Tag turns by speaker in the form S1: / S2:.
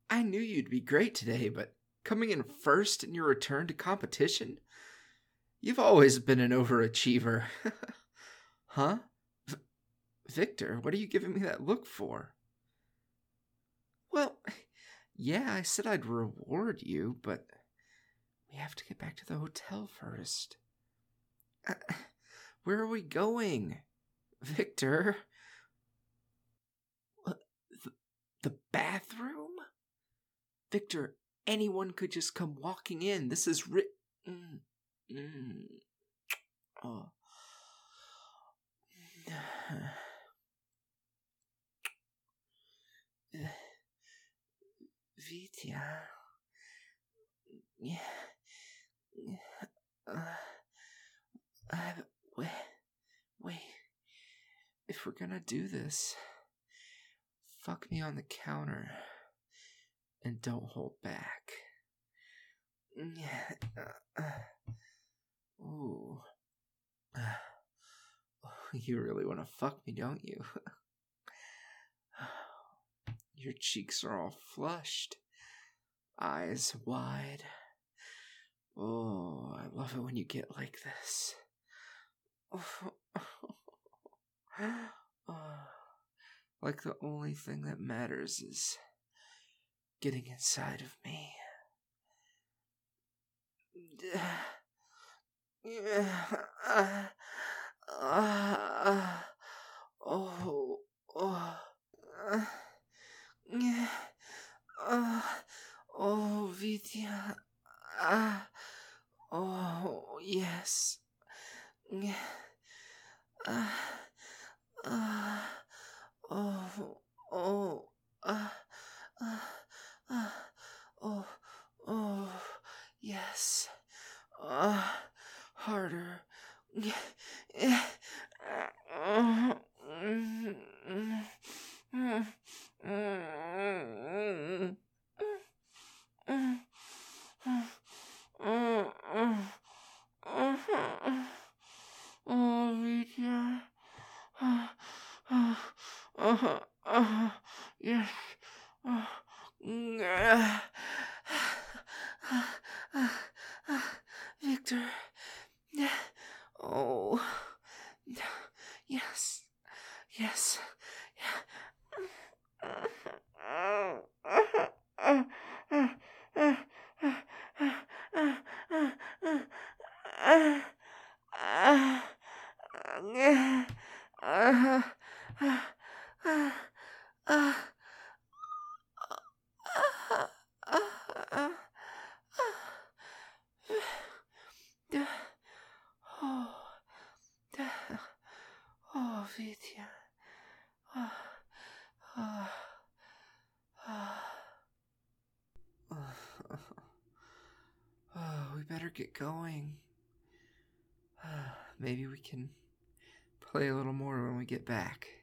S1: I knew you'd be great today, but coming in first in your return to competition? You've always been an overachiever. Huh? Victor, what are you giving me that look for? Well, yeah, I said I'd reward you, but we have to get back to the hotel first. Where are we going? Victor? The bathroom? Victor, anyone could just come walking in. This is Oh. Vitya. Wait. If we're gonna do this, fuck me on the counter and don't hold back. Ooh. You really want to fuck me, don't you? Your cheeks are all flushed, eyes wide. Oh, I love it when you get like this. Like the only thing that matters is getting inside of me. Vitya. Oh, yes. Yes. Harder. Oh, Vitya. Yes. Victor. Oh. Yes. Yes. Oh, Vitya. We better get going. Maybe we can play a little more when we get back.